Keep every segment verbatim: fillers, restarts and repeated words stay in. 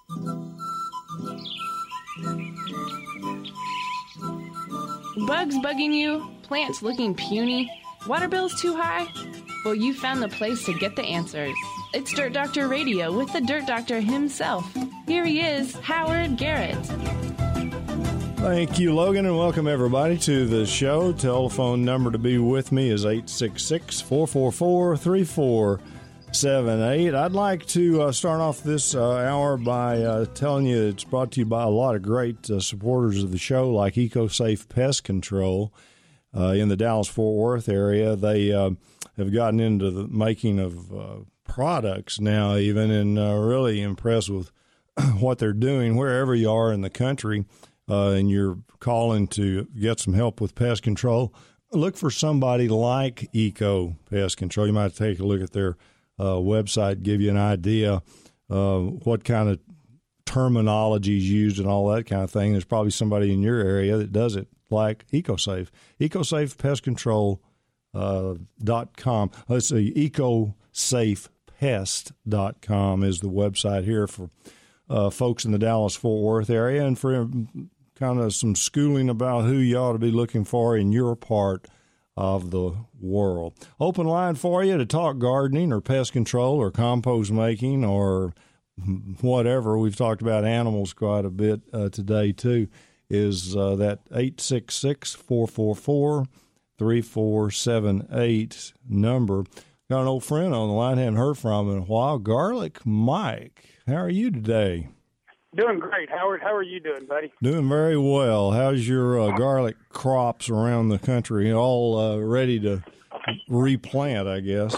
Bugs bugging you? Plants looking puny? Water bills too high? Well, you found the place to get the answers. It's Dirt Doctor Radio with the Dirt Doctor himself. Here he is, Howard Garrett. Thank you, Logan, and welcome everybody to the show. Telephone number to be with me is eight six six, four four four, three four seven eight. I'd like to uh, start off this uh, hour by uh, telling you it's brought to you by a lot of great uh, supporters of the show, like EcoSafe Pest Control uh, in the Dallas-Fort Worth area. They uh, have gotten into the making of uh, products now even, and uh, really impressed with what they're doing wherever you are in the country. Uh, and you're calling to get some help with pest control, look for somebody like Eco Pest Control. You might take a look at their uh, website, give you an idea uh, what kind of terminology is used and all that kind of thing. There's probably somebody in your area that does it like EcoSafe. EcoSafe Pest Control uh, dot com. Let's see, EcoSafe Pest dot com is the website here for uh, folks in the Dallas-Fort Worth area, and for kind of some schooling about who you ought to be looking for in your part of the world. Open line for you to talk gardening or pest control or compost making or whatever. We've talked about animals quite a bit uh, today, too, is uh, that eight six six, four four four, three four seven eight number. Got an old friend on the line, haven't heard from him in a while, Garlic Mike. How are you today? Doing great, Howard. How are you doing, buddy? Doing very well. How's your uh, garlic crops around the country? All uh, ready to replant, I guess.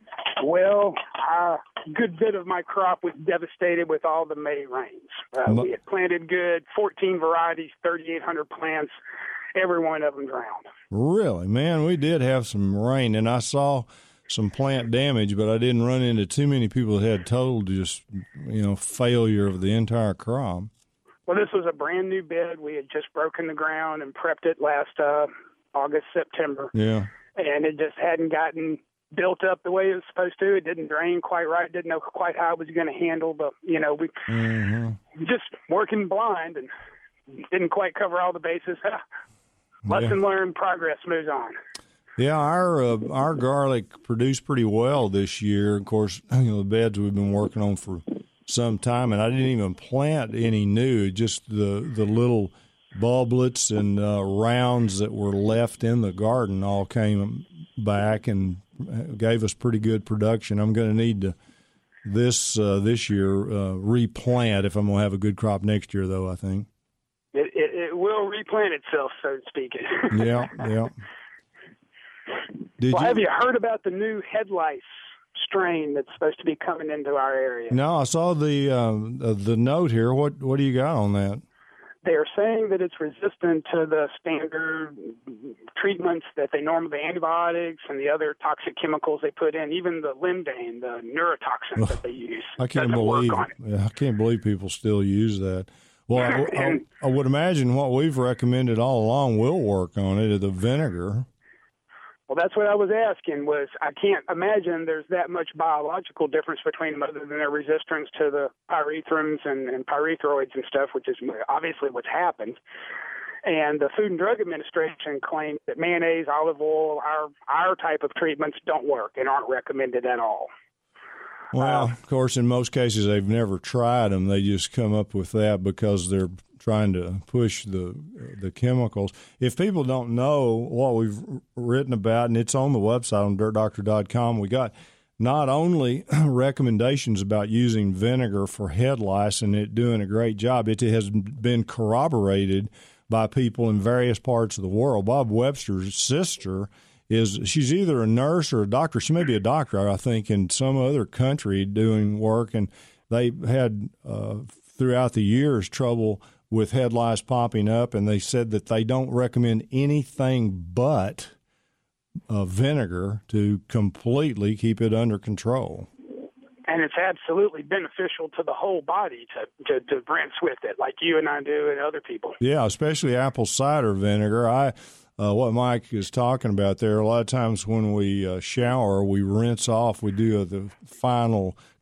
Well, a good bit of my crop was devastated with all the May rains. Uh, we had planted good, fourteen varieties, thirty-eight hundred plants. Every one of them drowned. Really? Man, we did have some rain, and I saw some plant damage, but I didn't run into too many people that had total just, you know, failure of the entire crop. Well, this was a brand new bed. We had just broken the ground and prepped it last uh, August, September. Yeah. And it just hadn't gotten built up the way it was supposed to. It didn't drain quite right. Didn't know quite how it was going to handle. But, you know, we mm-hmm. just working blind and didn't quite cover all the bases. Lesson yeah. learned, progress moves on. Yeah, our uh, our garlic produced pretty well this year. Of course, you know, the beds we've been working on for some time, and I didn't even plant any new. Just the the little bulblets and uh, rounds that were left in the garden all came back and gave us pretty good production. I'm going to need to this uh, this year uh, replant if I'm going to have a good crop next year, though. I think it it, it will replant itself, so to speak. yeah, yeah. Did well, you, have you heard about the new head lice strain that's supposed to be coming into our area? No, I saw the um, uh, the note here. What what do you got on that? They're saying that it's resistant to the standard treatments that they normally, the antibiotics and the other toxic chemicals they put in, even the Lindane, the neurotoxin that they use. I can't believe yeah, I can't believe people still use that. Well, I, I, I would imagine what we've recommended all along will work on it, the vinegar. Well, that's what I was asking was I can't imagine there's that much biological difference between them other than their resistance to the pyrethrins and, and pyrethroids and stuff, which is obviously what's happened. And the Food and Drug Administration claims that mayonnaise, olive oil, our our type of treatments don't work and aren't recommended at all. Well, of course, in most cases, they've never tried them. They just come up with that because they're trying to push the the chemicals. If people don't know what we've written about, and it's on the website on dirt doctor dot com, we got not only recommendations about using vinegar for head lice and it doing a great job, it has been corroborated by people in various parts of the world. Bob Webster's sister is she's either a nurse or a doctor. She may be a doctor, I think, in some other country doing work, and they had uh, throughout the years trouble with head lice popping up, and they said that they don't recommend anything but uh, vinegar to completely keep it under control. And it's absolutely beneficial to the whole body to, to, to rinse with it, like you and I do and other people. Yeah, especially apple cider vinegar. I uh, what Mike is talking about there, a lot of times when we uh, shower, we rinse off, we do uh, the final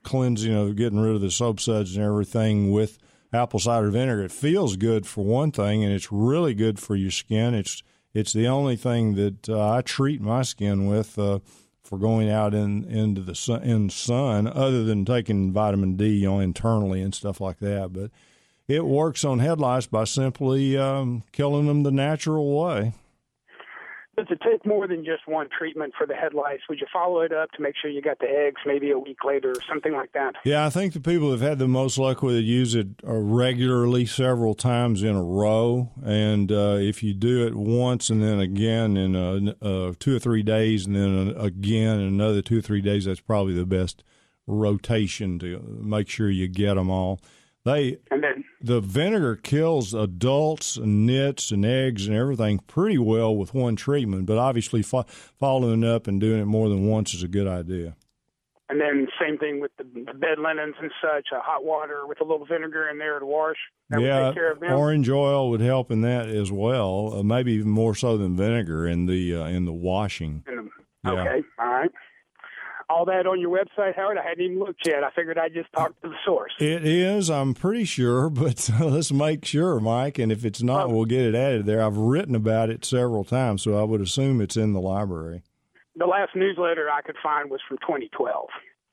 cleansing of getting rid of the soap suds and everything with apple cider vinegar. It feels good for one thing, and it's really good for your skin. It's it's the only thing that uh, I treat my skin with uh, for going out in into the sun, in sun, other than taking vitamin D, you know, internally and stuff like that. But it works on head lice by simply um, killing them the natural way. Does it take more than just one treatment for the head lice? Would you follow it up to make sure you got the eggs maybe a week later or something like that? Yeah, I think the people who've had the most luck with it use it uh, regularly, several times in a row. And uh, if you do it once and then again in uh, uh, two or three days and then again in another two or three days, that's probably the best rotation to make sure you get them all. They and then the vinegar kills adults and nits and eggs and everything pretty well with one treatment, but obviously fo- following up and doing it more than once is a good idea. And then same thing with the, the bed linens and such, uh, hot water with a little vinegar in there to wash. That yeah, would take care of them. Orange oil would help in that as well, uh, maybe even more so than vinegar in the uh, in the washing. In the, yeah. Okay, all right. All that on your website, Howard? I hadn't even looked yet. I figured I'd just talk to the source. It is, I'm pretty sure, but uh, let's make sure, Mike, and if it's not, oh. we'll get it added there. I've written about it several times, so I would assume it's in the library. The last newsletter I could find was from twenty twelve.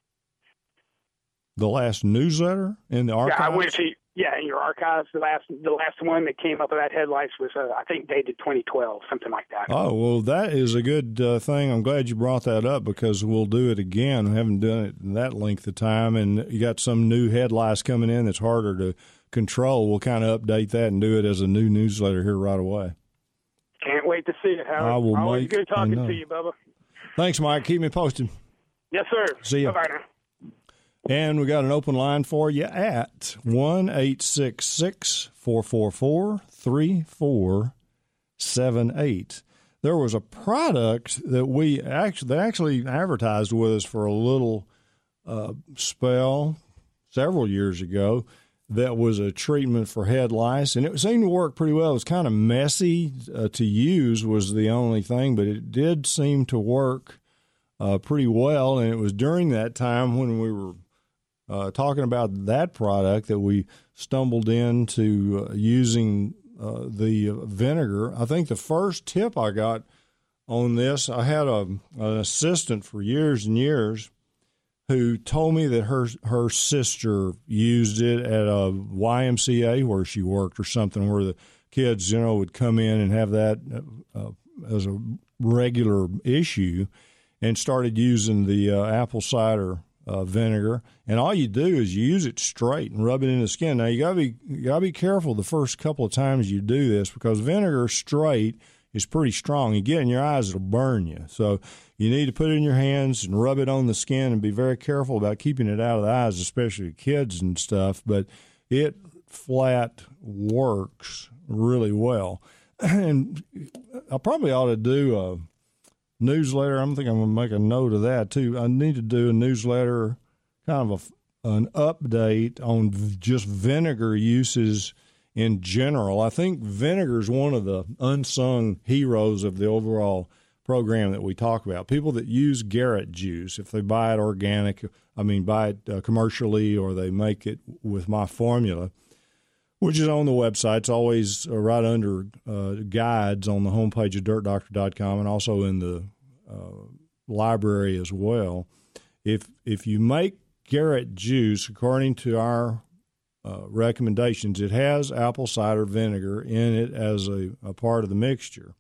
The last newsletter in the archives? Yeah, I went to, yeah, in your archives. The last the last one that came up with that head lice was, uh, I think, dated twenty twelve, something like that. Oh, well, that is a good uh, thing. I'm glad you brought that up because we'll do it again. We haven't done it in that length of time, and you got some new head lice coming in that's harder to control. We'll kind of update that and do it as a new newsletter here right away. Can't wait to see it, Howard. I will Always make good talking to you, Bubba. Thanks, Mike. Keep me posted. Yes, sir. See you. Bye-bye now. And we got an open line for you at one eight six six, four four four, three four seven eight. There was a product that we actually, they actually advertised with us for a little uh, spell several years ago that was a treatment for head lice, and it seemed to work pretty well. It was kind of messy uh, to use was the only thing, but it did seem to work uh, pretty well, and it was during that time when we were Uh, talking about that product that we stumbled into uh, using uh, the vinegar. I think the first tip I got on this, I had a, an assistant for years and years who told me that her her sister used it at a Y M C A where she worked or something, where the kids, you know, would come in and have that uh, as a regular issue, and started using the uh, apple cider Uh, vinegar, and all you do is you use it straight and rub it in the skin. Now you gotta be you gotta be careful the first couple of times you do this because vinegar straight is pretty strong. You get it in your eyes, it'll burn you. So you need to put it in your hands and rub it on the skin and be very careful about keeping it out of the eyes, especially kids and stuff. But it flat works really well, and I probably ought to do a newsletter. I'm thinking I'm going to make a note of that too. I need to do a newsletter, kind of a, an update on v- just vinegar uses in general. I think vinegar is one of the unsung heroes of the overall program that we talk about. People that use Garrett juice, if they buy it organic, I mean, buy it uh, commercially, or they make it with my formula, which is on the website. It's always uh, right under uh, guides on the homepage of dirt doctor dot com and also in the uh, library as well. If if you make Garrett juice, according to our uh, recommendations, it has apple cider vinegar in it as a, a part of the mixture.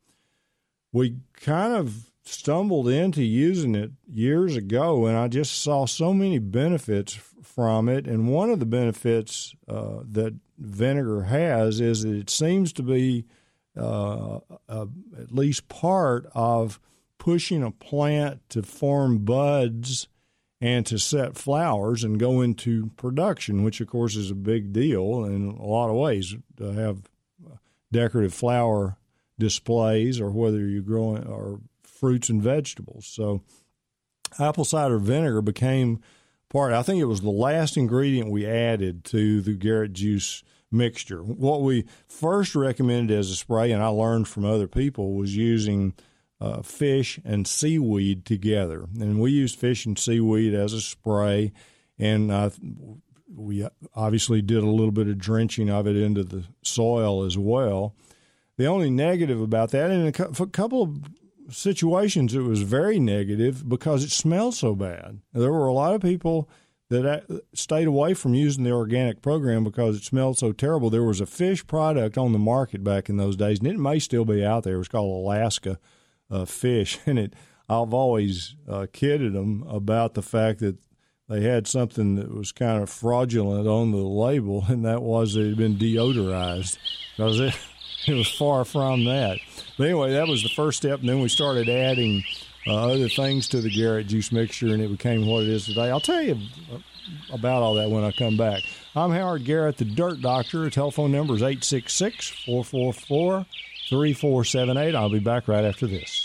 We kind of stumbled into using it years ago, and I just saw so many benefits f- from it. And one of the benefits uh, that vinegar has is that it seems to be uh, uh, at least part of pushing a plant to form buds and to set flowers and go into production, which, of course, is a big deal in a lot of ways to have decorative flower displays or whether you're growing or fruits and vegetables. So apple cider vinegar became part. I think it was the last ingredient we added to the Garrett juice mixture. What we first recommended as a spray, and I learned from other people, was using uh, fish and seaweed together. And we used fish and seaweed as a spray, and uh, we obviously did a little bit of drenching of it into the soil as well. The only negative about that, and in a couple of situations it was very negative because it smelled so bad. There were a lot of people that stayed away from using the organic program because it smelled so terrible. There was a fish product on the market back in those days, and it may still be out there. It was called Alaska uh, fish, and it I've always uh, kidded them about the fact that they had something that was kind of fraudulent on the label, and that was it had been deodorized because it, it was far from that. But anyway, that was the first step, and then we started adding Uh, other things to the Garrett juice mixture, and it became what it is today. I'll tell you about all that when I come back. I'm Howard Garrett, the Dirt Doctor. The telephone number is eight six six, four four four, three four seven eight. I'll be back right after this.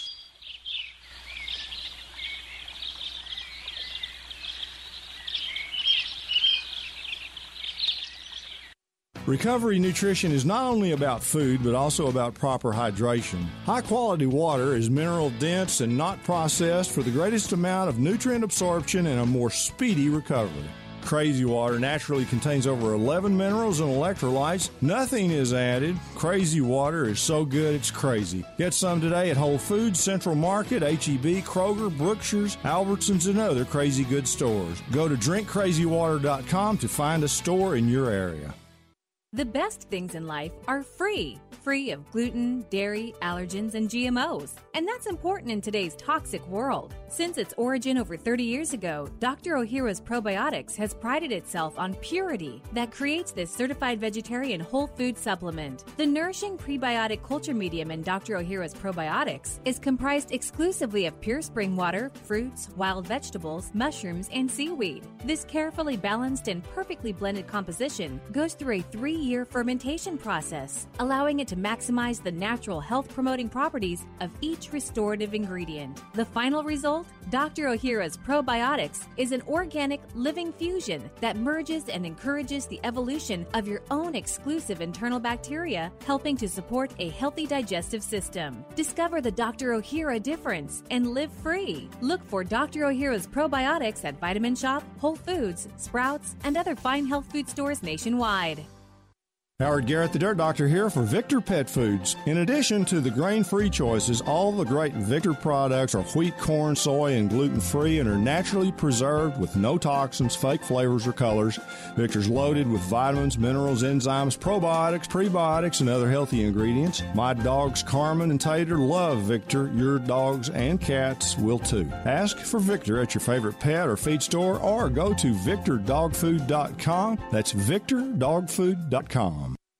Recovery nutrition is not only about food, but also about proper hydration. High-quality water is mineral-dense and not processed for the greatest amount of nutrient absorption and a more speedy recovery. Crazy Water naturally contains over eleven minerals and electrolytes. Nothing is added. Crazy Water is so good it's crazy. Get some today at Whole Foods, Central Market, H E B, Kroger, Brookshire's, Albertsons, and other Crazy Good stores. Go to drink crazy water dot com to find a store in your area. The best things in life are free. Free of gluten, dairy, allergens, and G M Os. And that's important in today's toxic world. Since its origin over thirty years ago, Doctor Ohhira's Probiotics has prided itself on purity that creates this certified vegetarian whole food supplement. The nourishing prebiotic culture medium in Doctor Ohhira's Probiotics is comprised exclusively of pure spring water, fruits, wild vegetables, mushrooms, and seaweed. This carefully balanced and perfectly blended composition goes through a three-year fermentation process, allowing it to maximize the natural health-promoting properties of each restorative ingredient. The final result? Doctor Ohhira's Probiotics is an organic living fusion that merges and encourages the evolution of your own exclusive internal bacteria, helping to support a healthy digestive system. Discover the Doctor Ohhira difference and live free. Look for Doctor Ohhira's Probiotics at Vitamin Shop, Whole Foods, Sprouts, and other fine health food stores nationwide. Howard Garrett, the Dirt Doctor, here for Victor Pet Foods. In addition to the grain-free choices, all the great Victor products are wheat, corn, soy, and gluten-free and are naturally preserved with no toxins, fake flavors, or colors. Victor's loaded with vitamins, minerals, enzymes, probiotics, prebiotics, and other healthy ingredients. My dogs, Carmen and Tater, love Victor. Your dogs and cats will too. Ask for Victor at your favorite pet or feed store or go to victor dog food dot com. That's victor dog food dot com.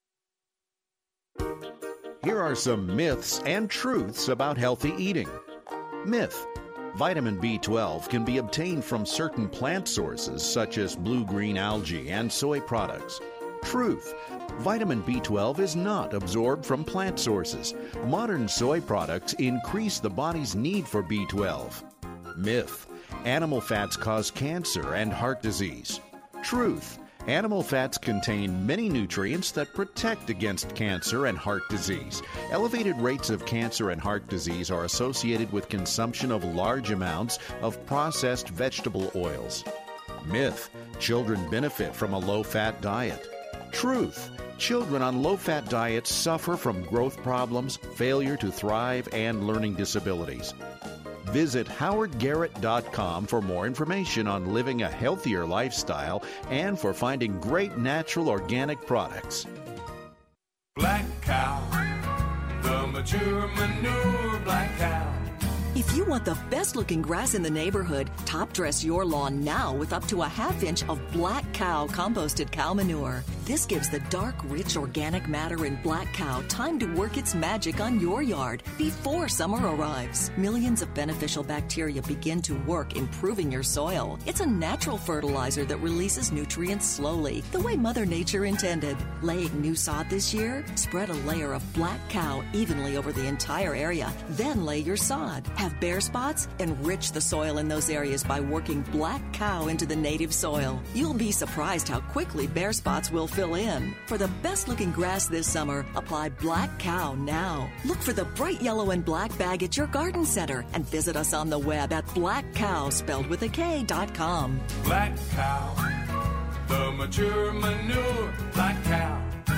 Here are some myths and truths about healthy eating. Myth: vitamin B twelve can be obtained from certain plant sources such as blue-green algae and soy products. Truth: vitamin B twelve is not absorbed from plant sources. Modern soy products increase the body's need for B twelve. Myth: animal fats cause cancer and heart disease. Truth: animal fats contain many nutrients that protect against cancer and heart disease. Elevated rates of cancer and heart disease are associated with consumption of large amounts of processed vegetable oils. Myth: children benefit from a low-fat diet. Truth: children on low-fat diets suffer from growth problems, failure to thrive, and learning disabilities. Visit howard garrett dot com for more information on living a healthier lifestyle and for finding great natural organic products. Black Cow, the mature manure Black Cow. If you want the best-looking grass in the neighborhood, top-dress your lawn now with up to a half-inch of Black Cow composted cow manure. This gives the dark, rich organic matter in Black Cow time to work its magic on your yard before summer arrives. Millions of beneficial bacteria begin to work improving your soil. It's a natural fertilizer that releases nutrients slowly, the way Mother Nature intended. Laying new sod this year? Spread a layer of Black Cow evenly over the entire area, then lay your sod. Have bare spots? Enrich the soil in those areas by working Black Cow into the native soil. You'll be surprised how quickly bare spots will fill in. For the best-looking grass this summer, apply Black Cow now. Look for the bright yellow and black bag at your garden center and visit us on the web at black cow, spelled with a K, dot com. Black Cow, the mature manure, Black Cow.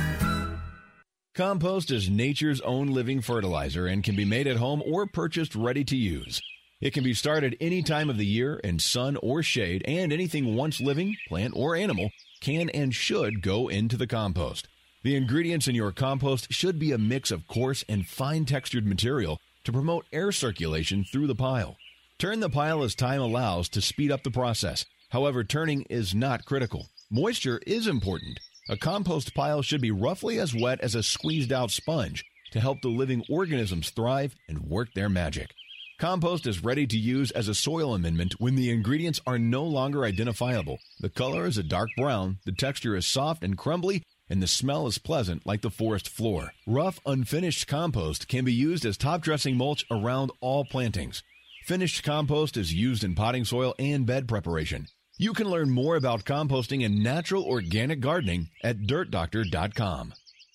Compost is nature's own living fertilizer and can be made at home or purchased ready to use. It can be started any time of the year in sun or shade, and anything once living, plant or animal, can and should go into the compost. The ingredients in your compost should be a mix of coarse and fine-textured material to promote air circulation through the pile. Turn the pile as time allows to speed up the process. However, turning is not critical. Moisture is important. A compost pile should be roughly as wet as a squeezed-out sponge to help the living organisms thrive and work their magic. Compost is ready to use as a soil amendment when the ingredients are no longer identifiable. The color is a dark brown, the texture is soft and crumbly, and the smell is pleasant like the forest floor. Rough, unfinished compost can be used as top-dressing mulch around all plantings. Finished compost is used in potting soil and bed preparation. You can learn more about composting and natural organic gardening at dirt doctor dot com.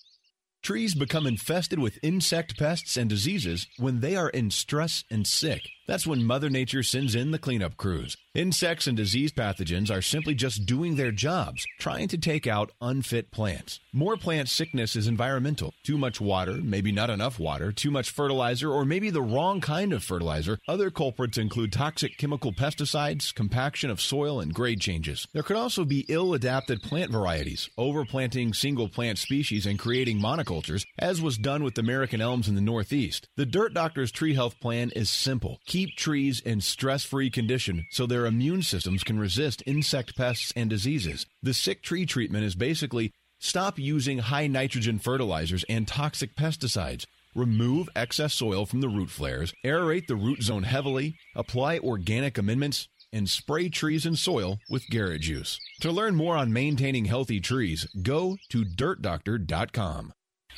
Trees become infested with insect pests and diseases when they are in stress and sick. That's when Mother Nature sends in the cleanup crews. Insects and disease pathogens are simply just doing their jobs, trying to take out unfit plants. More plant sickness is environmental. Too much water, maybe not enough water, too much fertilizer, or maybe the wrong kind of fertilizer. Other culprits include toxic chemical pesticides, compaction of soil, and grade changes. There could also be ill-adapted plant varieties, overplanting single plant species and creating monocultures, as was done with American elms in the Northeast. The Dirt Doctor's Tree Health Plan is simple. Keep trees in stress-free condition so their immune systems can resist insect pests and diseases. The sick tree treatment is basically stop using high nitrogen fertilizers and toxic pesticides. Remove excess soil from the root flares, aerate the root zone heavily, apply organic amendments, and spray trees and soil with Garrett juice. To learn more on maintaining healthy trees, go to dirt doctor dot com.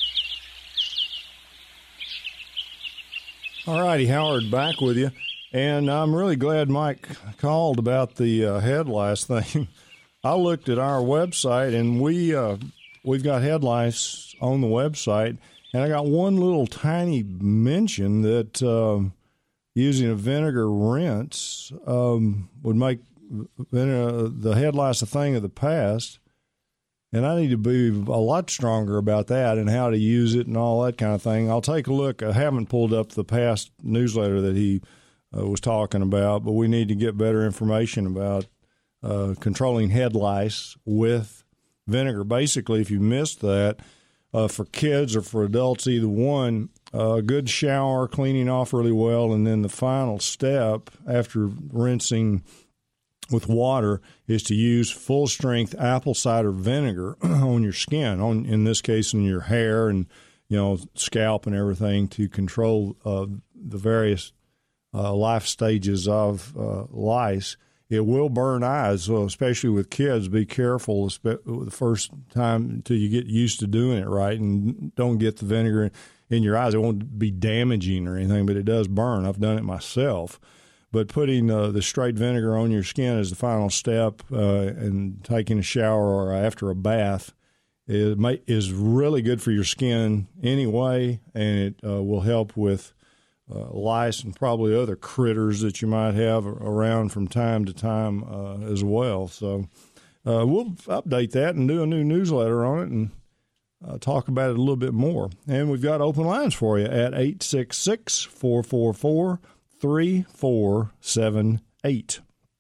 All righty, Howard, back with you. And I'm really glad Mike called about the uh, head lice thing. I looked at our website, and we, uh, we've got head lice on the website, and I got one little tiny mention that uh, using a vinegar rinse um, would make vinegar, the head lice a thing of the past. And I need to be a lot stronger about that and how to use it and all that kind of thing. I'll take a look. I haven't pulled up the past newsletter that he uh, was talking about, but we need to get better information about uh, controlling head lice with vinegar. Basically, if you missed that, uh, for kids or for adults, either one, a uh, good shower, cleaning off really well, and then the final step after rinsing with water is to use full-strength apple cider vinegar on your skin, on in this case in your hair and, you know, scalp and everything, to control uh, the various uh, life stages of uh, lice. It will burn eyes, so especially with kids. Be careful the first time until you get used to doing it right, and don't get the vinegar in your eyes. It won't be damaging or anything, but it does burn. I've done it myself. But putting uh, the straight vinegar on your skin as the final step uh, and taking a shower or after a bath is, may, is really good for your skin anyway, and it uh, will help with uh, lice and probably other critters that you might have around from time to time uh, as well. So uh, we'll update that and do a new newsletter on it and uh, talk about it a little bit more. And we've got open lines for you at eight six six, four four four, three four seven eight.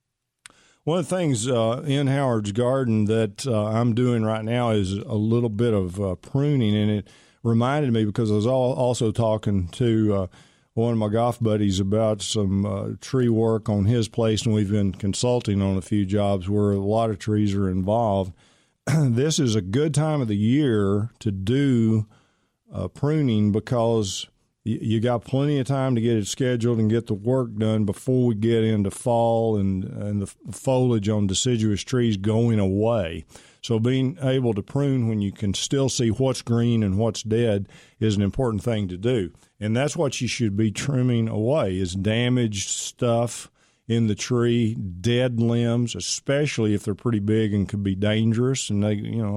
One of the things uh, in Howard's garden that uh, I'm doing right now is a little bit of uh, pruning, and it reminded me because I was all, also talking to uh, one of my golf buddies about some uh, tree work on his place, and we've been consulting on a few jobs where a lot of trees are involved. This is a good time of the year to do uh, pruning because you got plenty of time to get it scheduled and get the work done before we get into fall and, and the foliage on deciduous trees going away. So being able to prune when you can still see what's green and what's dead is an important thing to do. And that's what you should be trimming away, is damaged stuff in the tree, dead limbs, especially if they're pretty big and could be dangerous. And they, you know,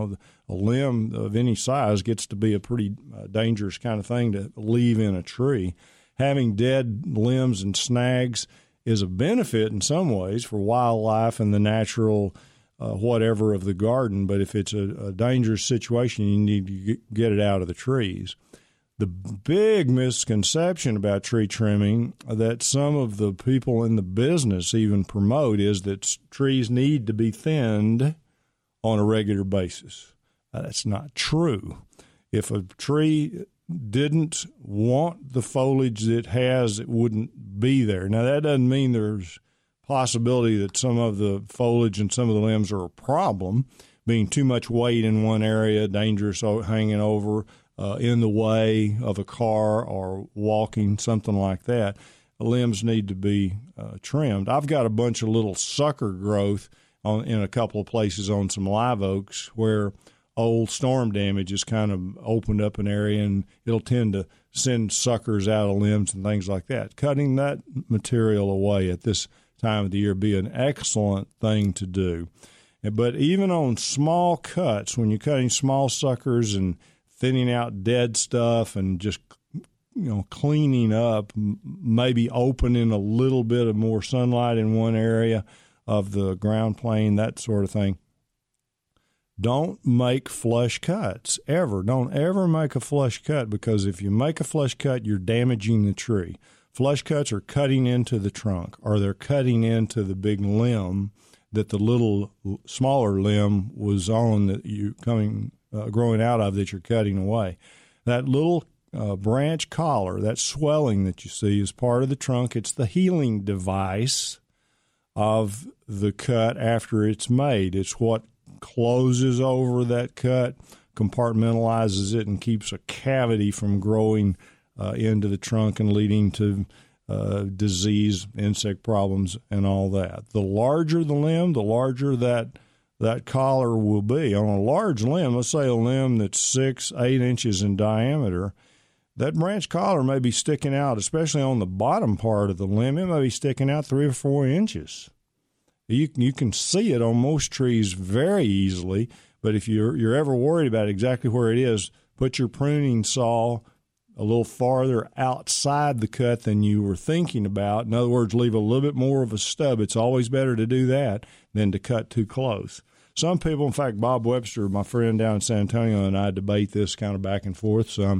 a limb of any size gets to be a pretty uh, dangerous kind of thing to leave in a tree. Having dead limbs and snags is a benefit in some ways for wildlife and the natural uh, whatever of the garden, but if it's a, a dangerous situation, you need to get it out of the trees. The big misconception about tree trimming that some of the people in the business even promote is that trees need to be thinned on a regular basis. Uh, that's not true. If a tree didn't want the foliage it has, it wouldn't be there. Now, that doesn't mean there's possibility that some of the foliage and some of the limbs are a problem, being too much weight in one area, dangerous hanging over, Uh, in the way of a car or walking, something like that. The limbs need to be uh, trimmed. I've got a bunch of little sucker growth on, in a couple of places on some live oaks where old storm damage has kind of opened up an area, and it'll tend to send suckers out of limbs and things like that. Cutting that material away at this time of the year would be an excellent thing to do. But even on small cuts, when you're cutting small suckers and thinning out dead stuff and just, you know, cleaning up, maybe opening a little bit of more sunlight in one area of the ground plane, that sort of thing. Don't make flush cuts, ever. Don't ever make a flush cut, because if you make a flush cut, you're damaging the tree. Flush cuts are cutting into the trunk, or they're cutting into the big limb that the little smaller limb was on that you coming Uh, growing out of that you're cutting away. That little uh, branch collar, that swelling that you see is part of the trunk. It's the healing device of the cut after it's made. It's what closes over that cut, compartmentalizes it, and keeps a cavity from growing uh, into the trunk and leading to uh, disease, insect problems, and all that. The larger the limb, the larger that that collar will be. On a large limb, let's say a limb that's six, eight inches in diameter, that branch collar may be sticking out, especially on the bottom part of the limb. It may be sticking out three or four inches. You, you can see it on most trees very easily, but if you're, you're ever worried about exactly where it is, put your pruning saw a little farther outside the cut than you were thinking about. In other words, leave a little bit more of a stub. It's always better to do that than to cut too close. Some people, in fact, Bob Webster, my friend down in San Antonio, and I debate this kind of back and forth some.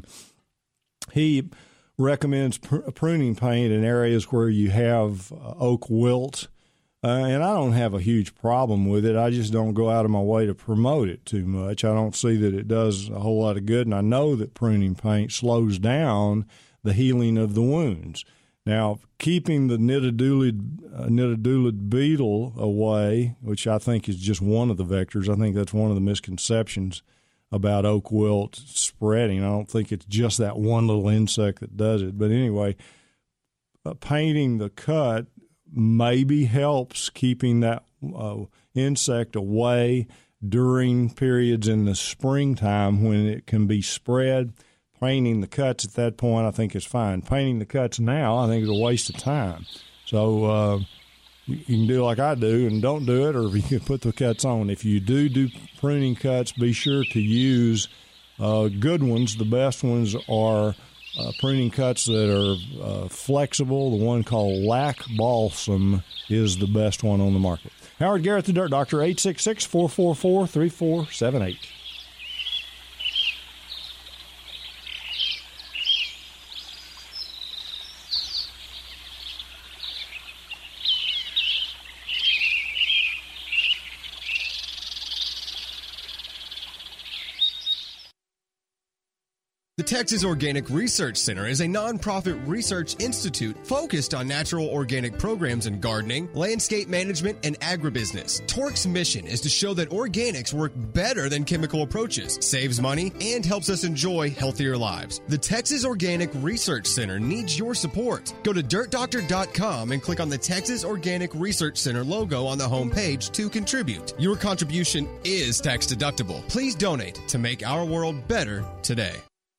He recommends pr- pruning paint in areas where you have uh, oak wilt, uh, and I don't have a huge problem with it. I just don't go out of my way to promote it too much. I don't see that it does a whole lot of good, and I know that pruning paint slows down the healing of the wounds. Now, keeping the nitidulid, uh, nitidulid beetle away, which I think is just one of the vectors, I think that's one of the misconceptions about oak wilt spreading. I don't think it's just that one little insect that does it. But anyway, uh, painting the cut maybe helps keeping that uh, insect away during periods in the springtime when it can be spread. Painting the cuts at that point, I think, is fine. Painting the cuts now, I think, is a waste of time. So uh, you, you can do like I do and don't do it, or you can put the cuts on. If you do do pruning cuts, be sure to use uh, good ones. The best ones are uh, pruning cuts that are uh, flexible. The one called Lac Balsam is the best one on the market. Howard Garrett, the Dirt Doctor, eight six six, four four four, three four seven eight. The Texas Organic Research Center is a nonprofit research institute focused on natural organic programs in gardening, landscape management, and agribusiness. Torque's mission is to show that organics work better than chemical approaches, saves money, and helps us enjoy healthier lives. The Texas Organic Research Center needs your support. Go to dirt doctor dot com and click on the Texas Organic Research Center logo on the homepage to contribute. Your contribution is tax deductible. Please donate to make our world better today.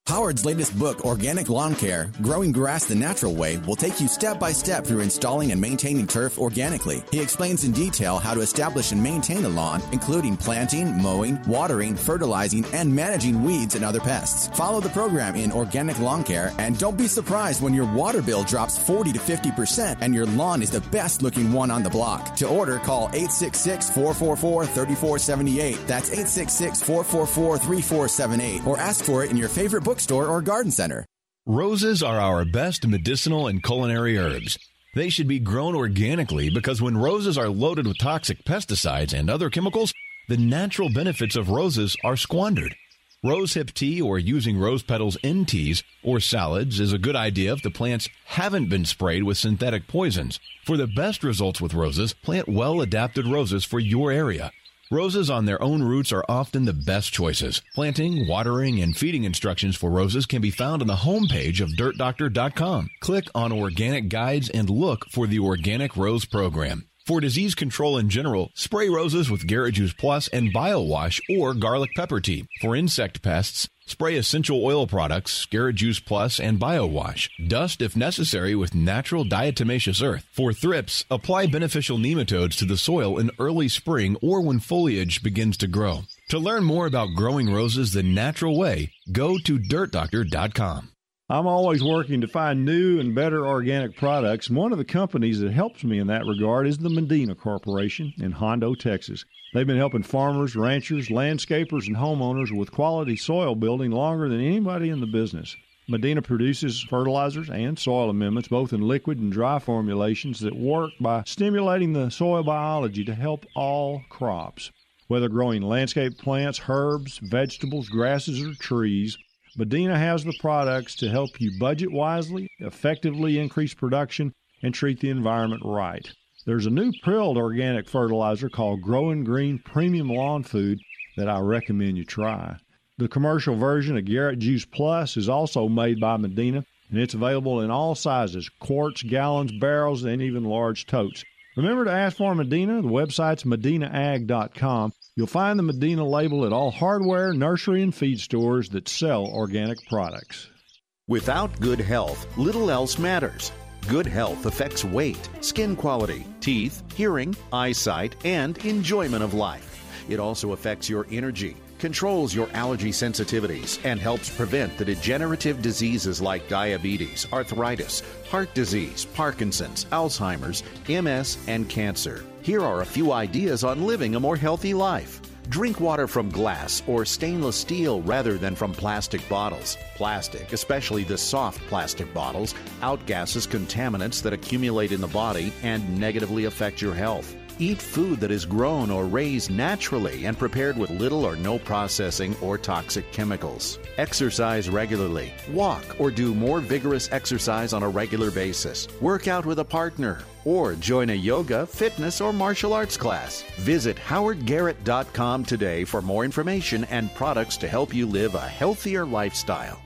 Howard's latest book, Organic Lawn Care, Growing Grass the Natural Way, will take you step by step through installing and maintaining turf organically. He explains in detail how to establish and maintain a lawn, including planting, mowing, watering, fertilizing, and managing weeds and other pests. Follow the program in Organic Lawn Care, and don't be surprised when your water bill drops forty to fifty percent and your lawn is the best looking one on the block. To order, call eight six six, four four four, three four seven eight. That's eight six six, four four four, three four seven eight. Or ask for it in your favorite bookstore or garden center. Roses are our best medicinal and culinary herbs. They should be grown organically because when roses are loaded with toxic pesticides and other chemicals, the natural benefits of roses are squandered. Rosehip tea or using rose petals in teas or salads is a good idea if the plants haven't been sprayed with synthetic poisons. For the best results with roses, plant well-adapted roses for your area. Roses on their own roots are often the best choices. Planting, watering, and feeding instructions for roses can be found on the homepage of dirt doctor dot com. Click on Organic Guides and look for the Organic Rose Program. For disease control in general, spray roses with Garrett Juice Plus and BioWash or garlic pepper tea. For insect pests, spray essential oil products, Garrett Juice Plus, and BioWash. Dust if necessary with natural diatomaceous earth. For thrips, apply beneficial nematodes to the soil in early spring or when foliage begins to grow. To learn more about growing roses the natural way, go to dirt doctor dot com. I'm always working to find new and better organic products. One of the companies that helps me in that regard is the Medina Corporation in Hondo, Texas. They've been helping farmers, ranchers, landscapers, and homeowners with quality soil building longer than anybody in the business. Medina produces fertilizers and soil amendments, both in liquid and dry formulations, that work by stimulating the soil biology to help all crops. Whether growing landscape plants, herbs, vegetables, grasses, or trees, Medina has the products to help you budget wisely, effectively increase production, and treat the environment right. There's a new prilled organic fertilizer called Growing Green Premium Lawn Food that I recommend you try. The commercial version of Garrett Juice Plus is also made by Medina, and it's available in all sizes, quarts, gallons, barrels, and even large totes. Remember to ask for Medina. The website's medina ag dot com. You'll find the Medina label at all hardware, nursery, and feed stores that sell organic products. Without good health, little else matters. Good health affects weight, skin quality, teeth, hearing, eyesight, and enjoyment of life. It also affects your energy, controls your allergy sensitivities, and helps prevent the degenerative diseases like diabetes, arthritis, heart disease, Parkinson's, Alzheimer's, M S, and cancer. Here are a few ideas on living a more healthy life. Drink water from glass or stainless steel rather than from plastic bottles. Plastic, especially the soft plastic bottles, outgasses contaminants that accumulate in the body and negatively affect your health. Eat food that is grown or raised naturally and prepared with little or no processing or toxic chemicals. Exercise regularly. Walk or do more vigorous exercise on a regular basis. Work out with a partner or join a yoga, fitness, or martial arts class. Visit howard garrett dot com today for more information and products to help you live a healthier lifestyle.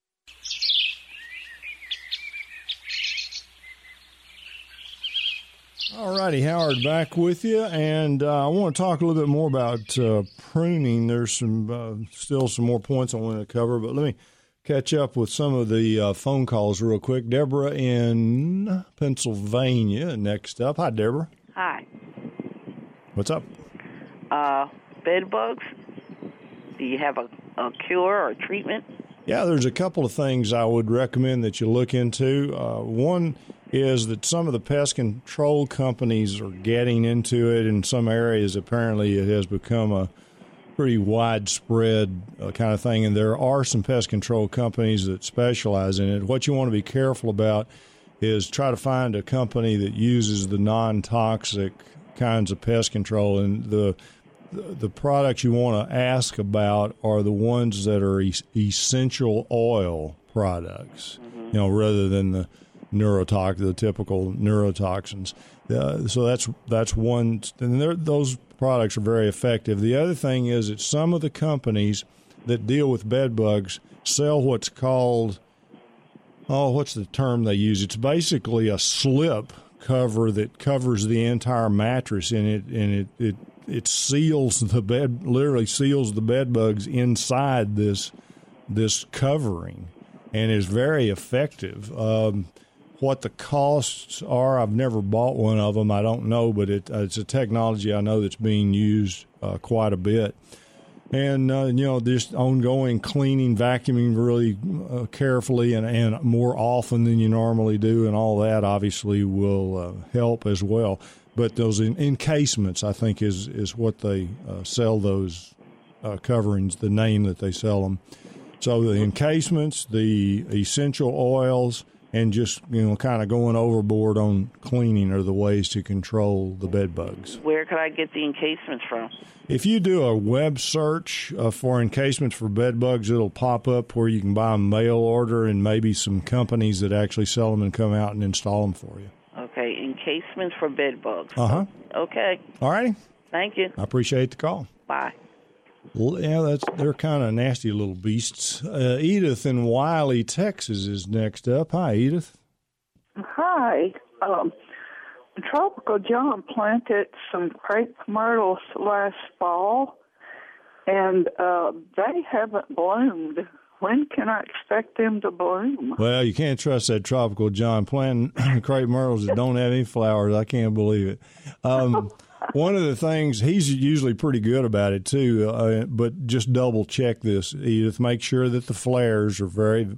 All righty, Howard, back with you, and uh, I want to talk a little bit more about uh, pruning. There's some uh, still some more points I want to cover, but let me catch up with some of the uh, phone calls real quick. Deborah in Pennsylvania next up. Hi, Deborah. Hi. What's up? Uh, bed bugs. Do you have a, a cure or a treatment? Yeah, there's a couple of things I would recommend that you look into. Uh, one is that some of the pest control companies are getting into it. In some areas, apparently, it has become a pretty widespread uh, kind of thing, and there are some pest control companies that specialize in it. What you want to be careful about is try to find a company that uses the non-toxic kinds of pest control, and the the products you want to ask about are the ones that are es- essential oil products, mm-hmm. you know, rather than the neurotox, the typical neurotoxins. Uh, so that's that's one, and those products are very effective. The other thing is that some of the companies that deal with bed bugs sell what's called, oh, what's the term they use? It's basically a slip cover that covers the entire mattress, and it and it it, it seals the bed, literally seals the bed bugs inside this this covering, and is very effective. Um, what the costs are, I've never bought one of them. I don't know, but it, it's a technology I know that's being used uh, quite a bit. And, uh, you know, just ongoing cleaning, vacuuming really uh, carefully and, and more often than you normally do, and all that obviously will uh, help as well. But those en- encasements, I think, is, is what they uh, sell those uh, coverings, the name that they sell them. So the encasements, the essential oils, and just, you know, kind of going overboard on cleaning are the ways to control the bed bugs. Where could I get the encasements from? If you do a web search uh, for encasements for bed bugs, it'll pop up where you can buy them mail order, and maybe some companies that actually sell them and come out and install them for you. Okay, encasements for bed bugs. Uh-huh. Okay. All righty. Thank you. I appreciate the call. Bye. Well, yeah, that's they're kind of nasty little beasts. Uh, Edith in Wiley, Texas is next up. Hi, Edith. Hi. Um, Tropical John planted some crepe myrtles last fall, and uh, they haven't bloomed. When can I expect them to bloom? Well, you can't trust that Tropical John planting crepe myrtles that don't have any flowers. I can't believe it. Um, one of the things, he's usually pretty good about it too, uh, but just double check this, Edith. Make sure that the flares are very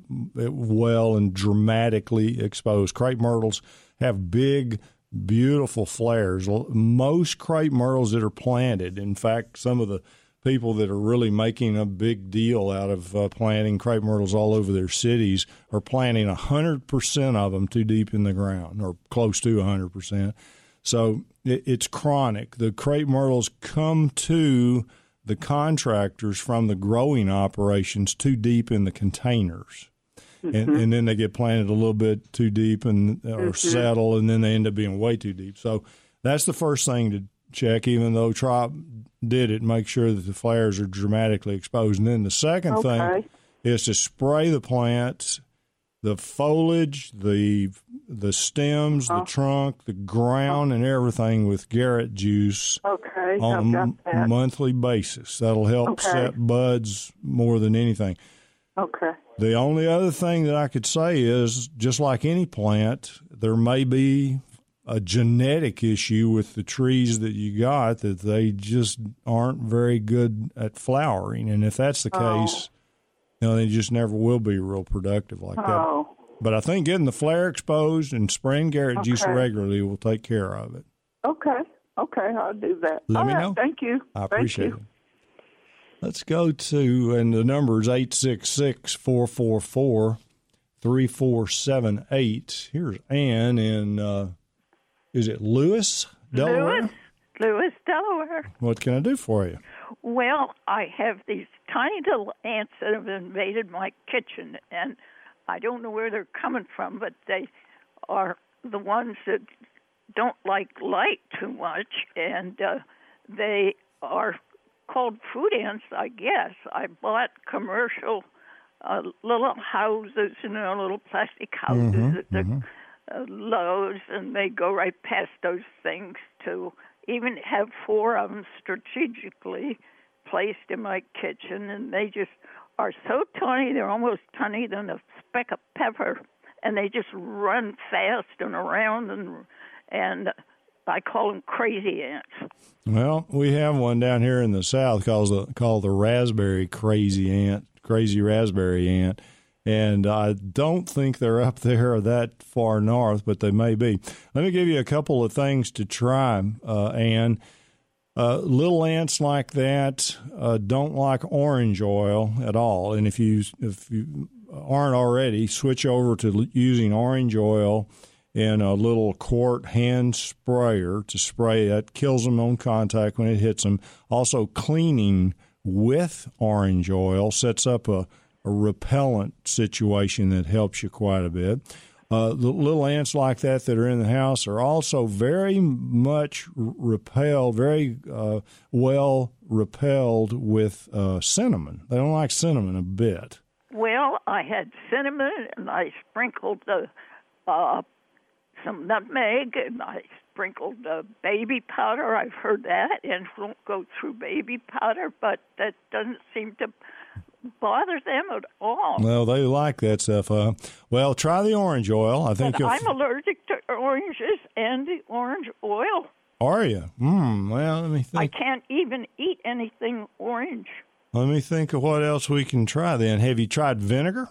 well and dramatically exposed. Crepe myrtles have big, beautiful flares. Most crepe myrtles that are planted, in fact, some of the people that are really making a big deal out of uh, planting crepe myrtles all over their cities are planting one hundred percent of them too deep in the ground, or close to one hundred percent. So it, it's chronic. The crepe myrtles come to the contractors from the growing operations too deep in the containers. Mm-hmm. And, and then they get planted a little bit too deep and or mm-hmm. settle, and then they end up being way too deep. So that's the first thing to check, even though Trop did it, make sure that the flares are dramatically exposed. And then the second okay. thing is to spray the plants, the foliage, the the stems, uh-huh. the trunk, the ground, and everything with Garrett juice okay. on a m- monthly basis. That'll help okay. set buds more than anything. Okay. The only other thing that I could say is, just like any plant, there may be a genetic issue with the trees that you got, that they just aren't very good at flowering. And if that's the oh. case, you know, they just never will be real productive like oh. that. But I think getting the flare exposed and spraying Garrett okay. juice regularly will take care of it. Okay. Okay, I'll do that. Let All me right. know. Thank you. I appreciate Thank you. it. Let's go to, and the number is eight six six, four four four, three four seven eight. Here's Ann in, uh, is it Lewis, Delaware? Lewis, Lewis, Delaware. What can I do for you? Well, I have these tiny little ants that have invaded my kitchen, and I don't know where they're coming from, but they are the ones that don't like light too much, and uh, they are called food ants, I guess. I bought commercial uh, little houses, you know, little plastic houses mm-hmm, at the mm-hmm. uh, Lowe's, and they go right past those things to even have four of them strategically placed in my kitchen, and they just are so tiny, they're almost tinier than a speck of pepper, and they just run fast and around, and and I call them crazy ants. Well, we have one down here in the south called the, called the raspberry crazy ant, crazy raspberry ant, and I don't think they're up there that far north, but they may be. Let me give you a couple of things to try, uh, Ann. Uh, little ants like that uh, don't like orange oil at all, and if you if you aren't already, switch over to using orange oil in a little quart hand sprayer to spray. That kills them on contact when it hits them. Also, cleaning with orange oil sets up a, a repellent situation that helps you quite a bit. Uh, the little ants like that that are in the house are also very much repelled, very uh, well repelled with uh, cinnamon. They don't like cinnamon a bit. Well, I had cinnamon, and I sprinkled the uh, some nutmeg, and I sprinkled the baby powder. I've heard that, and won't go through baby powder, but that doesn't seem to bother them at all. Well, they like that stuff. Uh, well, try the orange oil. I think but you'll I'm allergic to oranges and the orange oil. Are you? Hmm. Well, let me think. I can't even eat anything orange. Let me think of what else we can try then. Have you tried vinegar?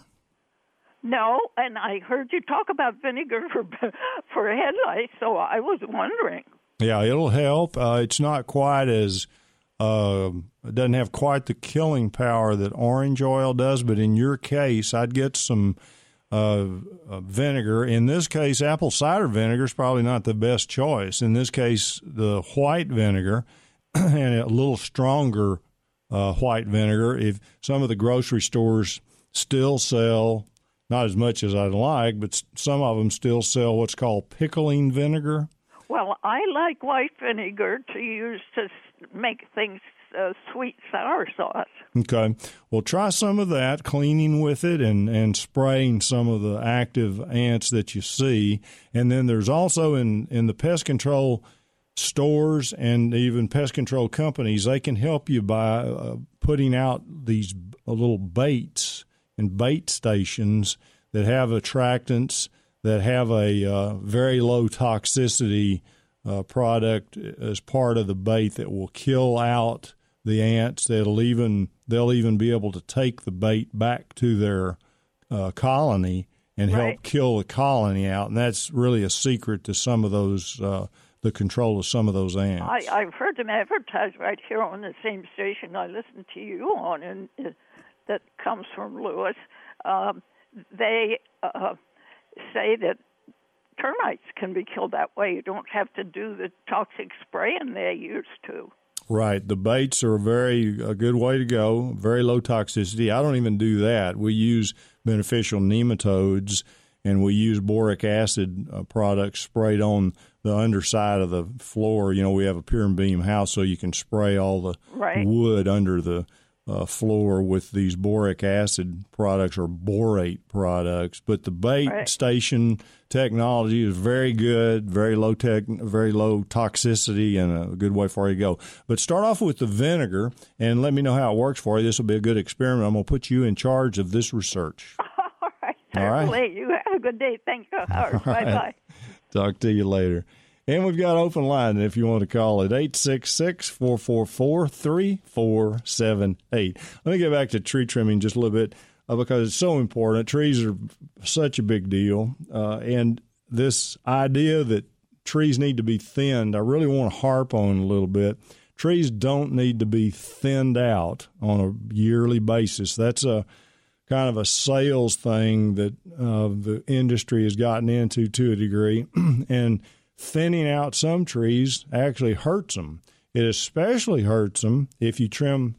No, and I heard you talk about vinegar for for head lice, so I was wondering. Yeah, it'll help. Uh, it's not quite as, uh, it doesn't have quite the killing power that orange oil does, but in your case, I'd get some uh, uh, vinegar. In this case, apple cider vinegar is probably not the best choice. In this case, the white vinegar and a little stronger uh, white vinegar. If some of the grocery stores still sell, not as much as I'd like, but some of them still sell what's called pickling vinegar. Well, I like white vinegar to use to make things uh, sweet sour sauce. Okay. Well, try some of that, cleaning with it and, and spraying some of the active ants that you see. And then there's also in, in the pest control stores and even pest control companies, they can help you by uh, putting out these uh, little baits and bait stations that have attractants that have a uh, very low toxicity uh, product as part of the bait that will kill out the ants. They'll even they'll even be able to take the bait back to their uh, colony and right. help kill the colony out. And that's really a secret to some of those, uh, the control of some of those ants. I, I've heard them advertised right here on the same station I listen to you on, and uh, that comes from Lewis. Um, they uh, say that termites can be killed that way. You don't have to do the toxic spraying they used to. Right. The baits are a very a good way to go, very low toxicity. I don't even do that. We use beneficial nematodes, and we use boric acid uh, products sprayed on the underside of the floor. You know, we have a pier and beam house, so you can spray all the right. wood under the Uh, floor with these boric acid products or borate products. But the bait right. station technology is very good, very low tech, very low toxicity, and a good way for you to go. But start off with the vinegar and let me know how it works for you. This will be a good experiment. I'm going to put you in charge of this research. All right. All right. You have a good day. Thank you, Howard. Right. Bye-bye. Talk to you later. And we've got open line if you want to call it, eight six six, four four four, three four seven eight. Let me get back to tree trimming just a little bit uh, because it's so important. Trees are such a big deal. Uh, and this idea that trees need to be thinned, I really want to harp on a little bit. Trees don't need to be thinned out on a yearly basis. That's a kind of a sales thing that uh, the industry has gotten into to a degree. And thinning out some trees actually hurts them. It especially hurts them if you trim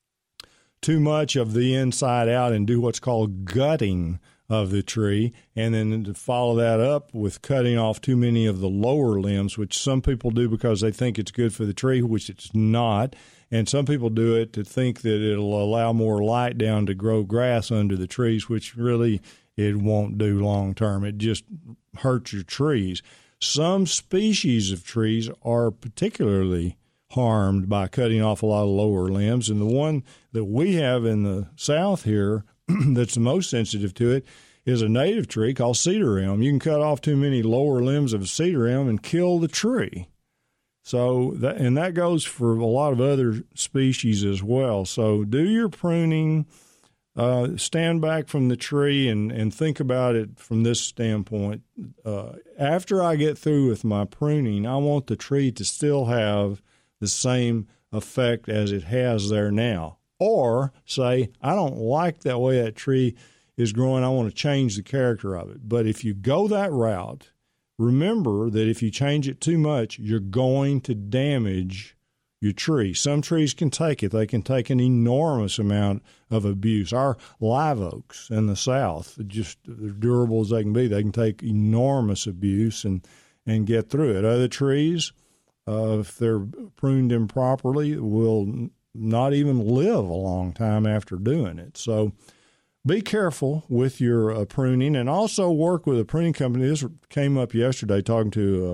too much of the inside out and do what's called gutting of the tree, and then to follow that up with cutting off too many of the lower limbs, which some people do because they think it's good for the tree, which it's not. And some people do it to think that it'll allow more light down to grow grass under the trees, which really it won't do long term. It just hurts your trees. Some species of trees are particularly harmed by cutting off a lot of lower limbs, and the one that we have in the South here that's the most sensitive to it is a native tree called cedar elm. You can cut off too many lower limbs of cedar elm and kill the tree. So, that, and that goes for a lot of other species as well. So do your pruning. Uh, stand back from the tree and, and think about it from this standpoint. Uh, after I get through with my pruning, I want the tree to still have the same effect as it has there now. Or say, I don't like that way that tree is growing. I want to change the character of it. But if you go that route, remember that if you change it too much, you're going to damage your tree. Some trees can take it. They can take an enormous amount of abuse. Our live oaks in the South, just as durable as they can be, they can take enormous abuse and, and get through it. Other trees, uh, if they're pruned improperly, will not even live a long time after doing it. So be careful with your uh, pruning, and also work with a pruning company. This came up yesterday talking to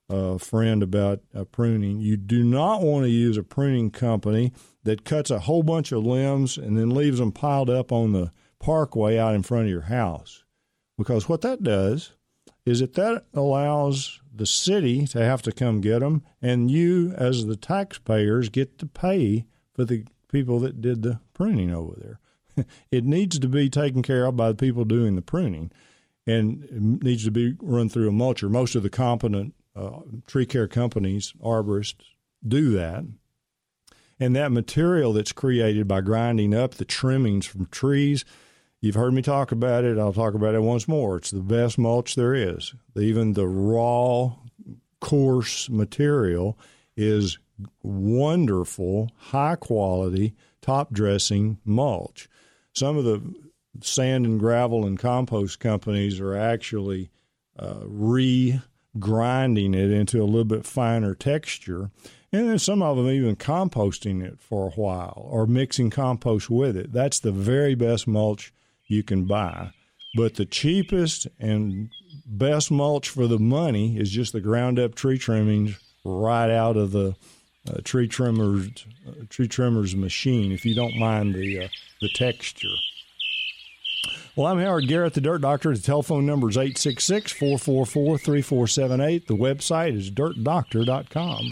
a friend about uh, pruning. You do not want to use a pruning company that cuts a whole bunch of limbs and then leaves them piled up on the parkway out in front of your house. Because what that does is that that allows the city to have to come get them, and you, as the taxpayers, get to pay for the people that did the pruning over there. It needs to be taken care of by the people doing the pruning, and it needs to be run through a mulcher. Most of the competent uh, tree care companies, arborists, do that. And that material that's created by grinding up the trimmings from trees, you've heard me talk about it. I'll talk about it once more. It's the best mulch there is. Even the raw, coarse material is wonderful, high-quality, top-dressing mulch. Some of the sand and gravel and compost companies are actually uh, re-grinding it into a little bit finer texture. And then some of them even composting it for a while or mixing compost with it. That's the very best mulch you can buy. But the cheapest and best mulch for the money is just the ground-up tree trimmings right out of the uh, tree trimmers uh, tree trimmers machine, if you don't mind the uh, the texture. Well, I'm Howard Garrett, the Dirt Doctor. The telephone number is eight six six, four four four, three four seven eight. The website is dirt doctor dot com.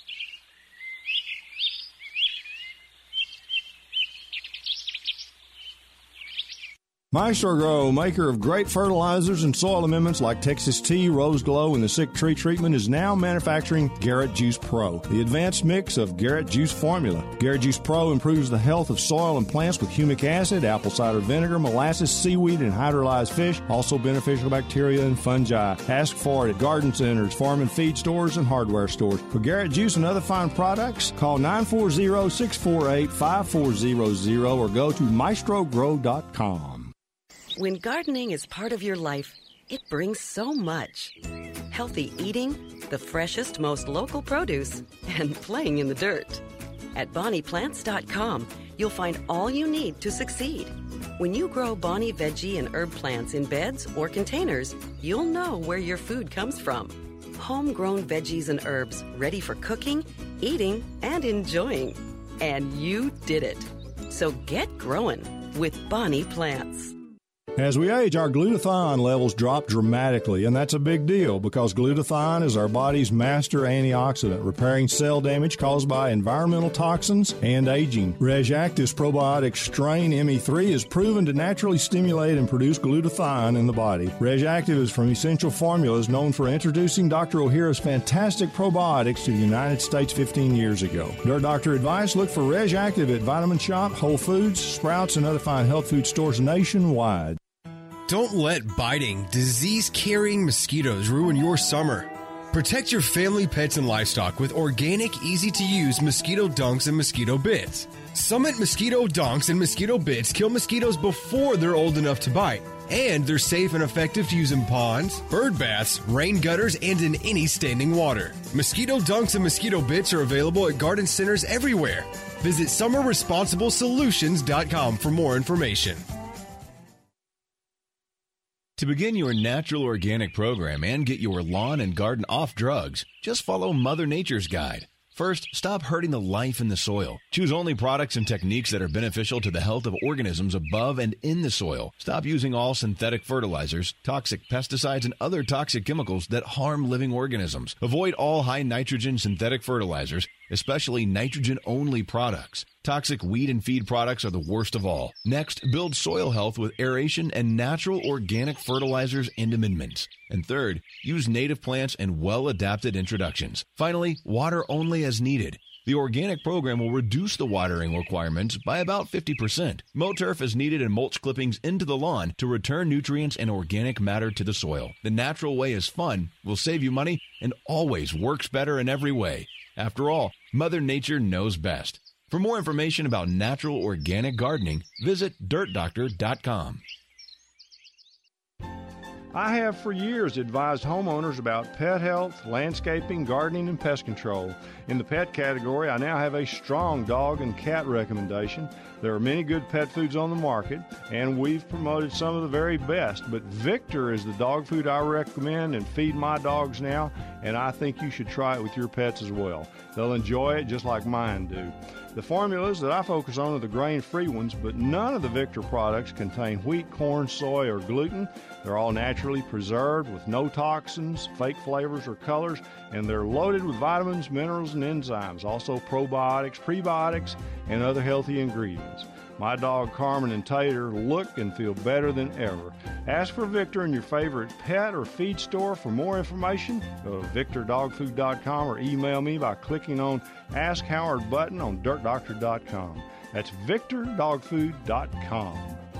Maestro Grow, maker of great fertilizers and soil amendments like Texas Tea, Rose Glow, and the Sick Tree Treatment, is now manufacturing Garrett Juice Pro, the advanced mix of Garrett Juice formula. Garrett Juice Pro improves the health of soil and plants with humic acid, apple cider vinegar, molasses, seaweed, and hydrolyzed fish, also beneficial bacteria and fungi. Ask for it at garden centers, farm and feed stores, and hardware stores. For Garrett Juice and other fine products, call nine four zero, six four eight, five four zero zero or go to maestro grow dot com. When gardening is part of your life, it brings so much. Healthy eating, the freshest, most local produce, and playing in the dirt. At bonnie plants dot com, you'll find all you need to succeed. When you grow Bonnie veggie and herb plants in beds or containers, you'll know where your food comes from. Homegrown veggies and herbs ready for cooking, eating, and enjoying. And you did it. So get growing with Bonnie Plants. As we age, our glutathione levels drop dramatically, and that's a big deal because glutathione is our body's master antioxidant, repairing cell damage caused by environmental toxins and aging. RegActive's probiotic strain M E three is proven to naturally stimulate and produce glutathione in the body. RegActive is from Essential Formulas, known for introducing Doctor O'Hara's fantastic probiotics to the United States fifteen years ago. Dirt Doctor advice, look for RegActive at Vitamin Shop, Whole Foods, Sprouts, and other fine health food stores nationwide. Don't let biting, disease-carrying mosquitoes ruin your summer. Protect your family, pets, and livestock with organic, easy-to-use mosquito dunks and mosquito bits. Summit Mosquito Dunks and Mosquito Bits kill mosquitoes before they're old enough to bite. And they're safe and effective to use in ponds, bird baths, rain gutters, and in any standing water. Mosquito Dunks and Mosquito Bits are available at garden centers everywhere. Visit summer responsible solutions dot com for more information. To begin your natural organic program and get your lawn and garden off drugs, just follow Mother Nature's guide. First, stop hurting the life in the soil. Choose only products and techniques that are beneficial to the health of organisms above and in the soil. Stop using all synthetic fertilizers, toxic pesticides, and other toxic chemicals that harm living organisms. Avoid all high nitrogen synthetic fertilizers, especially nitrogen-only products. Toxic weed and feed products are the worst of all. Next, build soil health with aeration and natural organic fertilizers and amendments. And third, use native plants and well-adapted introductions. Finally, water only as needed. The organic program will reduce the watering requirements by about fifty percent. Mow turf is needed and mulch clippings into the lawn to return nutrients and organic matter to the soil. The natural way is fun, will save you money, and always works better in every way. After all, Mother Nature knows best. For more information about natural organic gardening, visit dirt doctor dot com. I have for years advised homeowners about pet health, landscaping, gardening, and pest control. In the pet category, I now have a strong dog and cat recommendation. There are many good pet foods on the market, and we've promoted some of the very best. But Victor is the dog food I recommend and feed my dogs now. and I think you should try it with your pets as well. They'll enjoy it just like mine do. The formulas that I focus on are the grain-free ones, but none of the Victor products contain wheat, corn, soy, or gluten. They're all naturally preserved with no toxins, fake flavors, or colors, and they're loaded with vitamins, minerals, and enzymes, also probiotics, prebiotics, and other healthy ingredients. My dog Carmen and Tater look and feel better than ever. Ask for Victor in your favorite pet or feed store. For more information, go to victor dog food dot com or email me by clicking on Ask Howard button on dirt doctor dot com. That's victor dog food dot com.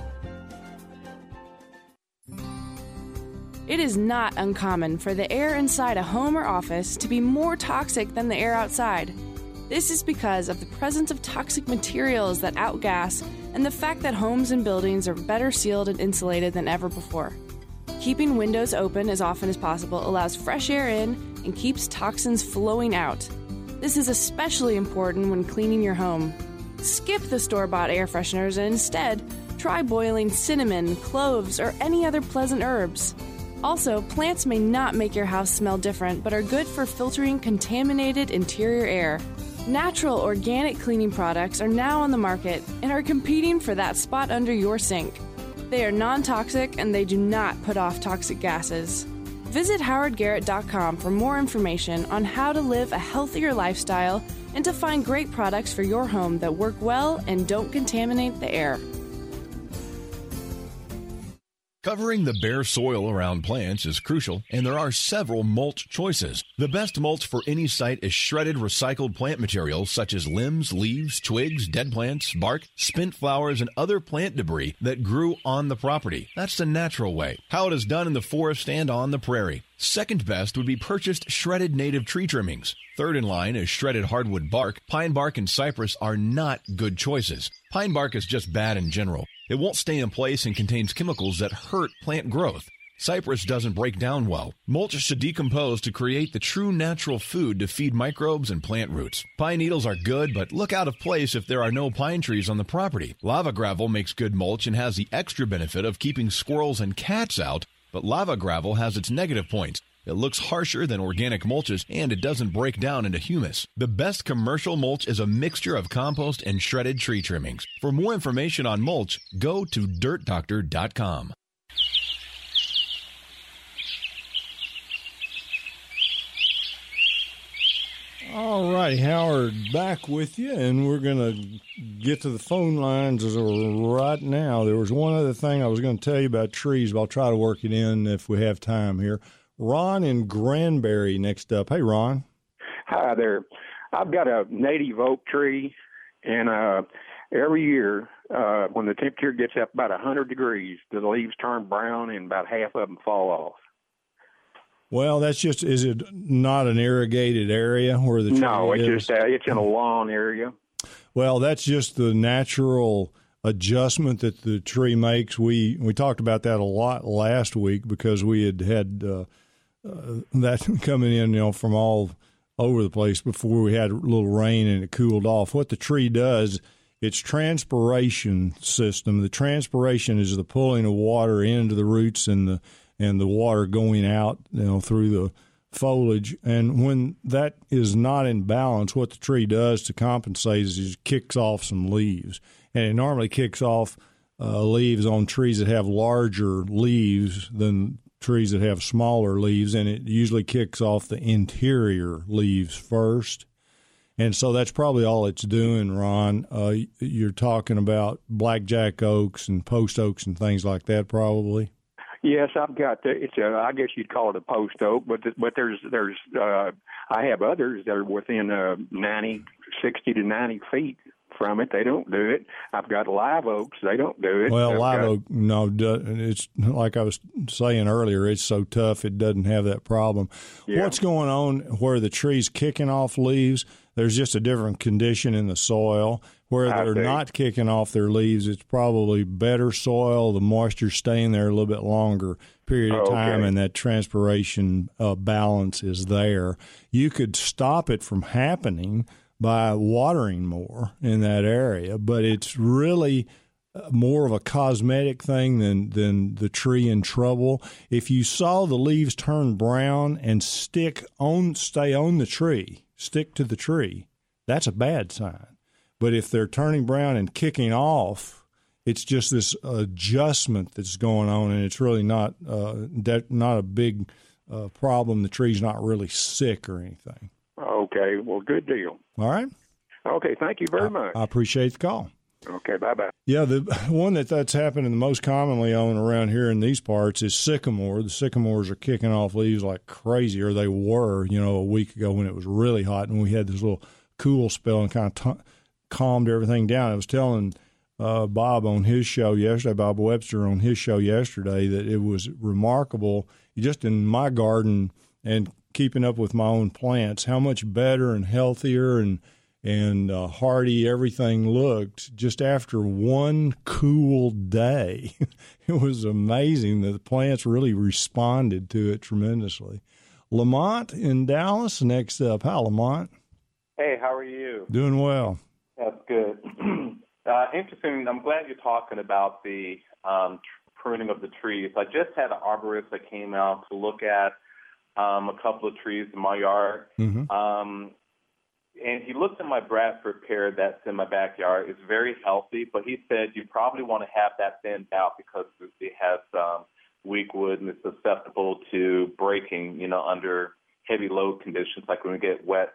It is not uncommon for the air inside a home or office to be more toxic than the air outside. This is because of the presence of toxic materials that outgas and the fact that homes and buildings are better sealed and insulated than ever before. Keeping windows open as often as possible allows fresh air in and keeps toxins flowing out. This is especially important when cleaning your home. Skip the store-bought air fresheners and instead try boiling cinnamon, cloves, or any other pleasant herbs. Also, plants may not make your house smell different, but are good for filtering contaminated interior air. Natural organic cleaning products are now on the market and are competing for that spot under your sink. They are non-toxic and they do not put off toxic gases. Visit howard garrett dot com for more information on how to live a healthier lifestyle and to find great products for your home that work well and don't contaminate the air. Covering the bare soil around plants is crucial, and there are several mulch choices. The best mulch for any site is shredded recycled plant materials such as limbs, leaves, twigs, dead plants, bark, spent flowers, and other plant debris that grew on the property. That's the natural way, how it is done in the forest and on the prairie. Second best would be purchased shredded native tree trimmings. Third in line is shredded hardwood bark. Pine bark and cypress are not good choices. Pine bark is just bad in general. It won't stay in place and contains chemicals that hurt plant growth. Cypress doesn't break down well. Mulch should decompose to create the true natural food to feed microbes and plant roots. Pine needles are good, but look out of place if there are no pine trees on the property. Lava gravel makes good mulch and has the extra benefit of keeping squirrels and cats out, but lava gravel has its negative points. It looks harsher than organic mulches, and it doesn't break down into humus. The best commercial mulch is a mixture of compost and shredded tree trimmings. For more information on mulch, go to dirt doctor dot com. All right, Howard, back with you, and we're going to get to the phone lines right now. There was one other thing I was going to tell you about trees, but I'll try to work it in if we have time here. Ron in Granbury next up. Hey, Ron. Hi there. I've got a native oak tree, and uh, every year uh, when the temperature gets up about one hundred degrees, the leaves turn brown and about half of them fall off. Well, that's just, is it not an irrigated area where the tree No, it's is? just, uh, it's in a lawn area. Well, that's just the natural adjustment that the tree makes. We we talked about that a lot last week because we had had uh, uh, that coming in, you know, from all over the place before we had a little rain and it cooled off. What the tree does, its transpiration system, the transpiration is the pulling of water into the roots and the and the water going out, you know, through the foliage. And when that is not in balance, what the tree does to compensate is it kicks off some leaves. And it normally kicks off uh, leaves on trees that have larger leaves than trees that have smaller leaves, and it usually kicks off the interior leaves first. And so that's probably all it's doing, Ron. Uh, you're talking about blackjack oaks and post oaks and things like that, probably. Yes, I've got the, it's a, I guess you'd call it a post oak, but but there's there's uh, I have others that are within uh, ninety, sixty to ninety feet from it. They don't do it. I've got live oaks. They don't do it. Well, I've live got, oak, no, it's like I was saying earlier, it's so tough it doesn't have that problem. Yeah. What's going on where the tree's kicking off leaves? There's just a different condition in the soil. Where I they're see. not kicking off their leaves, it's probably better soil. The moisture's staying there a little bit longer period of Oh, time, okay. and that transpiration uh, balance is there. You could stop it from happening by watering more in that area, but it's really more of a cosmetic thing than, than the tree in trouble. If you saw the leaves turn brown and stick on, stay on the tree, stick to the tree, that's a bad sign. But if they're turning brown and kicking off, it's just this adjustment that's going on, and it's really not uh, de- not a big uh, problem. The tree's not really sick or anything. Okay, well, good deal. All right. Okay, thank you very I, much. I appreciate the call. Okay, bye-bye. Yeah, the one that that's happening the most commonly on around here in these parts is sycamore. The sycamores are kicking off leaves like crazy, or they were, you know, a week ago when it was really hot and we had this little cool spell and kind of t- calmed everything down. I was telling uh, Bob on his show yesterday, Bob Webster on his show yesterday, that it was remarkable just in my garden and keeping up with my own plants, how much better and healthier and and uh, hardy everything looked just after one cool day. It was amazing that the plants really responded to it tremendously. Lamont in Dallas, next up. Hi, Lamont. Hey, how are you? Doing well. That's good. uh, interesting. I'm glad you're talking about the um, pruning of the trees. I just had an arborist that came out to look at um, a couple of trees in my yard. Mm-hmm. Um, and he looked at my Bradford pear that's in my backyard. It's very healthy, but he said you probably want to have that thinned out because it has um, weak wood and it's susceptible to breaking, you know, under heavy load conditions, like when we get wet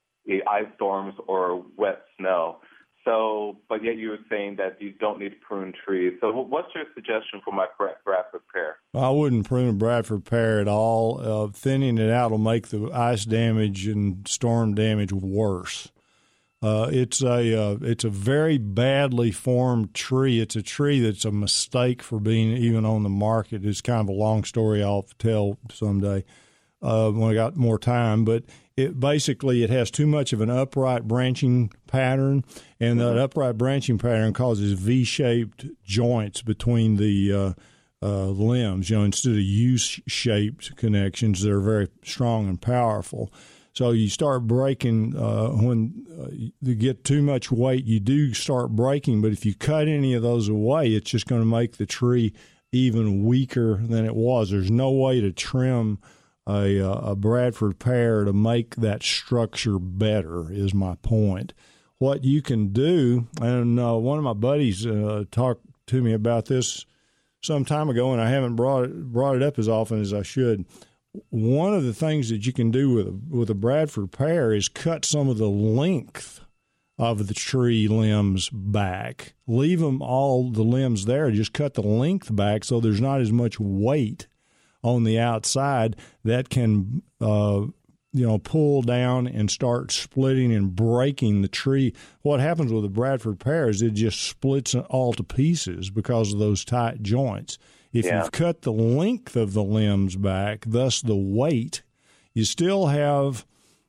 ice storms or wet snow. So, but yet you were saying that you don't need to prune trees. So what's your suggestion for my Bradford pear? I wouldn't prune a Bradford pear at all. Uh, thinning it out will make the ice damage and storm damage worse. Uh, it's a uh, it's a very badly formed tree. It's a tree that's a mistake for being even on the market. It's kind of a long story I'll tell someday uh, when I got more time, but it basically it has too much of an upright branching pattern, and that upright branching pattern causes V-shaped joints between the uh, uh, limbs. You know, instead of U-shaped connections that are very strong and powerful. So you start breaking uh, when uh, you get too much weight. You do start breaking, but if you cut any of those away, it's just going to make the tree even weaker than it was. There's no way to trim A, a Bradford pear to make that structure better is my point. What you can do, and uh, one of my buddies uh, talked to me about this some time ago, and I haven't brought it, brought it up as often as I should. One of the things that you can do with a, with a Bradford pear is cut some of the length of the tree limbs back. Leave them all the limbs there. Just cut the length back so there's not as much weight on the outside that can, uh, you know, pull down and start splitting and breaking the tree. What happens with the Bradford pear is it just splits all to pieces because of those tight joints. If yeah. you've cut the length of the limbs back, thus the weight, you still have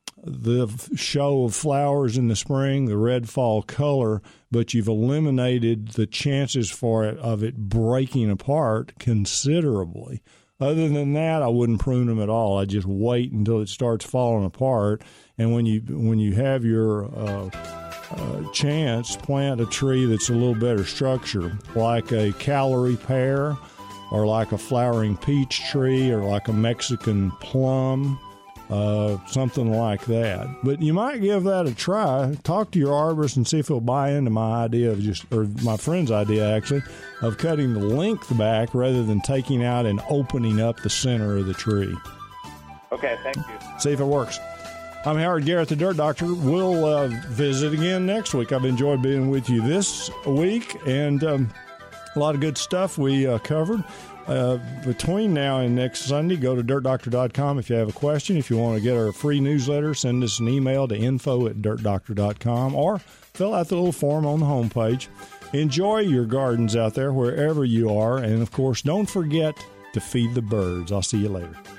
the show of flowers in the spring, the red fall color, but you've eliminated the chances for it of it breaking apart considerably. Other than that, I wouldn't prune them at all. I just wait until it starts falling apart. And when you when you have your uh, uh, chance, plant a tree that's a little better structure, like a calorie pear, or like a flowering peach tree, or like a Mexican plum, uh, something like that. But you might give that a try. Talk to your arborist and see if he'll buy into my idea of just, or my friend's idea actually, of cutting the length back rather than taking out and opening up the center of the tree. Okay, thank you. See if it works. I'm Howard Garrett, the Dirt Doctor. We'll uh, visit again next week. I've enjoyed being with you this week, and um, a lot of good stuff we uh, covered. Uh, between now and next Sunday, go to dirt doctor dot com if you have a question. If you want to get our free newsletter, send us an email to info at dirt doctor dot com or fill out the little form on the homepage. Enjoy your gardens out there wherever you are. And, of course, don't forget to feed the birds. I'll see you later.